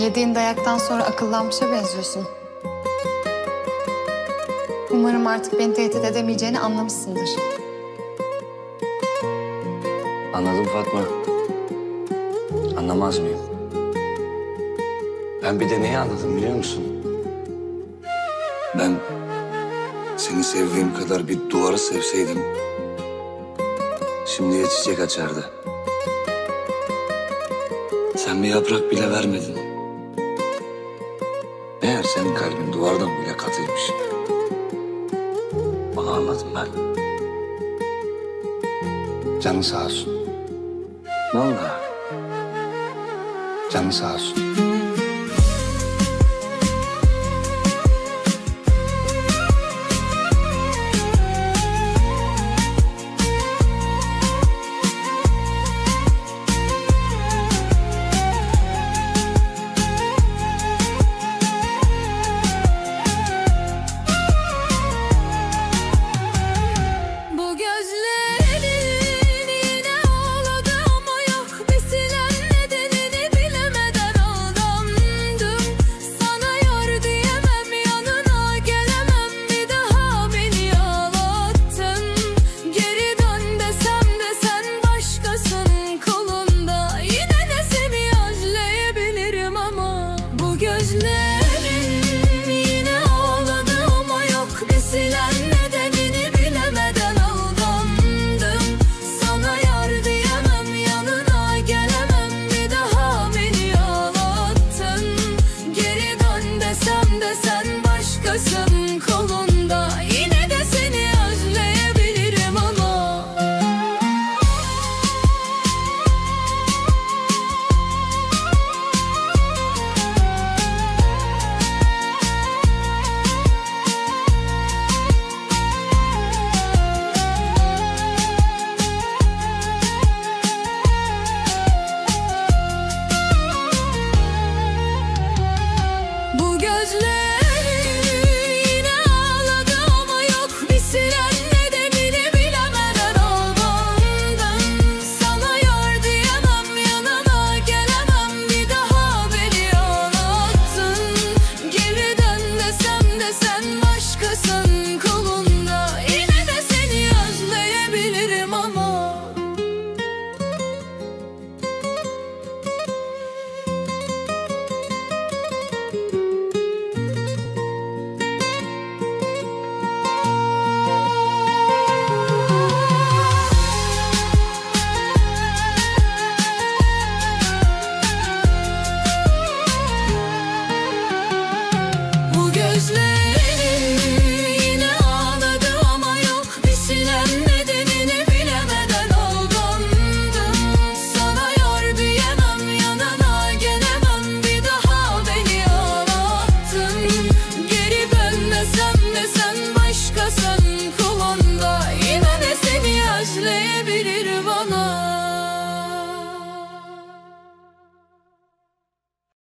Yediğin dayaktan sonra akıllanmışa benziyorsun. Umarım artık beni tehdit edemeyeceğini anlamışsındır. Anladım Fatma. Anlamaz mıyım? Ben bir de neyi anladım biliyor musun? Ben seni sevdiğim kadar bir duvarı sevseydim... şimdiye çiçek açardı. Sen bir yaprak bile vermedin. Meğer senin kalbin duvardan bile katıymış. Onu anladım ben. Canın sağ olsun. Vallahi. Canın sağ olsun.